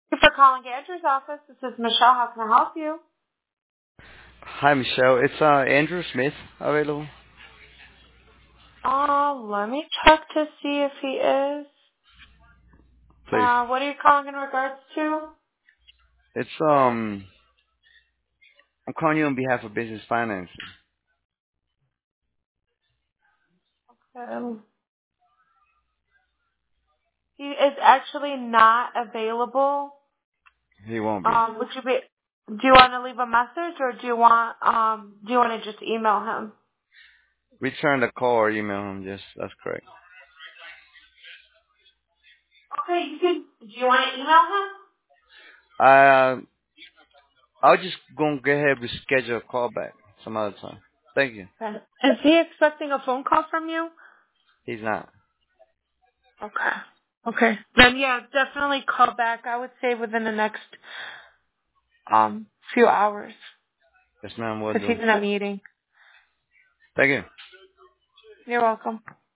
Thank you for calling Andrew's office. This is Michelle. How can I help you? Hi, Michelle. It's Andrew Smith available, Let me check to see if he is. please. What are you calling in regards to? It's I'm calling you on behalf of Business Finance. Um, he is actually not available. He won't be. Would you be? Do you want to leave a message, or do you want to just email him? Return the call or email him. Yes, that's correct. Okay, you can. Do you want to email him? Uh, I'll just go and go ahead and schedule a call back some other time. Thank you. Okay. Is he expecting a phone call from you? He's not. Okay. Okay. Then yeah, definitely call back. I would say within the next few hours, Yes, ma'am. Will because do. he's in a meeting. Thank you. You're welcome.